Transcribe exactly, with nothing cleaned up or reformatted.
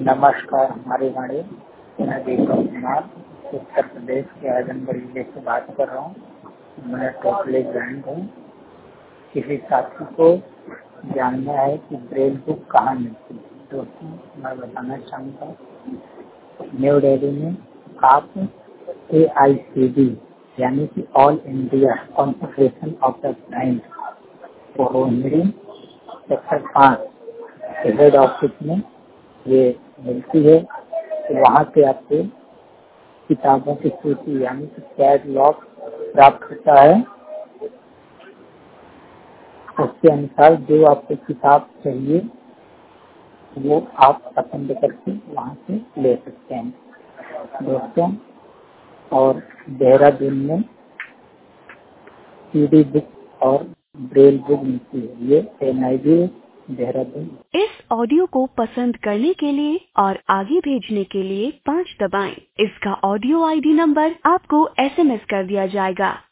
नमस्कार, हमारी वाणी मैं दीपक कुमार उत्तर प्रदेश के आजमगढ़ जिले से बात कर रहा हूँ। मैं टोटली ब्रांड हूँ। किसी साथी को जानना है कि ब्रेल बुक कहाँ मिलती है, दोस्तों मैं बताना चाहूँगा। न्यू दिल्ली में आप ए आई सी डी यानी कि all India confederation of the blind sector पाँच हेड ऑफिस में ये मिलती है। तो वहाँ से आपको किताबों की सूची यानी कि कैटलॉग प्राप्त होता है। उसके अनुसार जो आपको किताब चाहिए वो आप पसंद करके वहाँ से ले सकते हैं दोस्तों। और देहरादून में सीडी बुक और ब्रेल बुक मिलती है। ये एन आई बी देहरादून। इस ऑडियो को पसंद करने के लिए और आगे भेजने के लिए पाँच दबाएं। इसका ऑडियो आई डी नंबर आपको एस एम एस कर दिया जाएगा।